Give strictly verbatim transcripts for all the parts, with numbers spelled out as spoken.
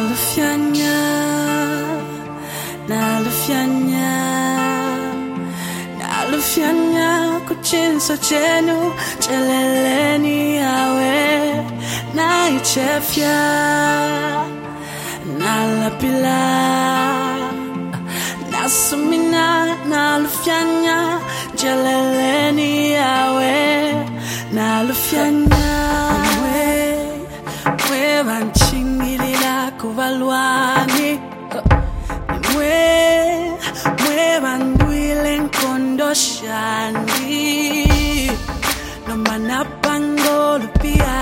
Nalufyanya, nalufyanya, nalufyanya kuchinso chenu cheleleni yawe naichefya nalapila nasumina nalufyanya cheleleni yawe nalufyanya mwe mwe banchingilila kubalwani mwe mwe bandwile nkondo shandi no manapangolo pia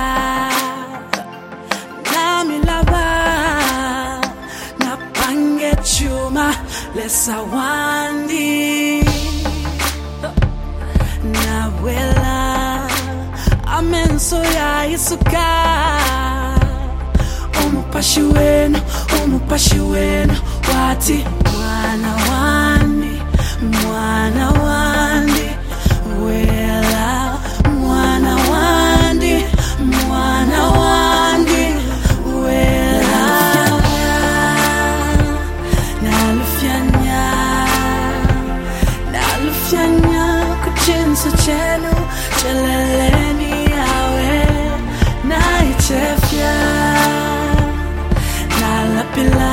namilaba napange chuma lesa wandi nawela amenso ya isuka umupashi wenu umupashi wenu wati mwana wandi mwana wandi wela mwana wandi mwana wandi wela nalufyanya nalufyanya kuchinso chenu cheleleni yawe naichefya nalapila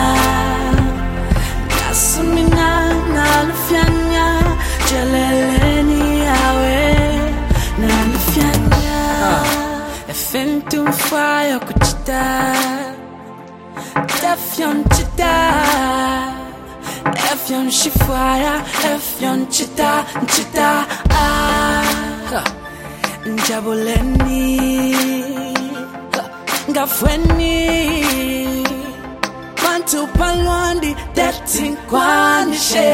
nasumina nalufyanya cheleleni yawe nalufyanya efentu fire kuchita tefyon chita efyon shifaya efyon chita chita ah njabuleni ngafweni bantu palwandi dating kwanishe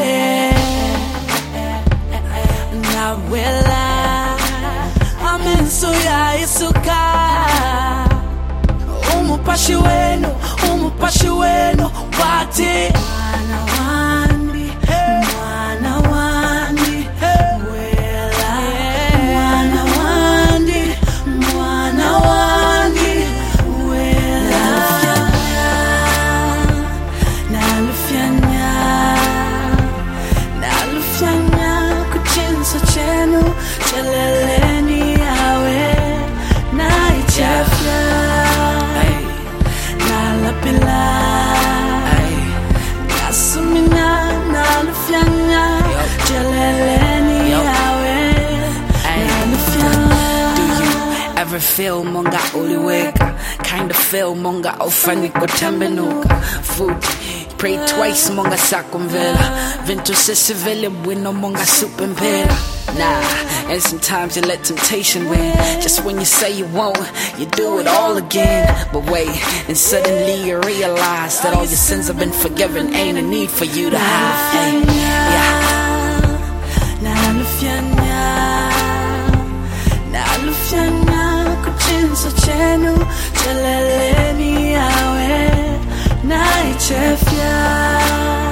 nawela amenso ya isuka umupashi wenu umupashi wenu wati mwana wandi mwana wandi wela mwana wandi mwana wandi wela nalufyanya nalufyanya kuchinso chenu cheleleni yawe naichefya nalapila nasumina nalufyanya cheleleni yawe nalufyanya. Do you ever feel monga uliweka? Kinda feel monga ofani kotembenuka food pray twice monga sakumvela vinto sesivele bueno monga supempela. Nah, and sometimes you let temptation win. Just when you say you won't, you do it all again. But wait, and suddenly you realize that all your sins have been forgiven. Ain't a need for you to hide. Hey, yeah. Nalufyanya, nalufyanya kuchinso chenu cheleleni yawe naichefya.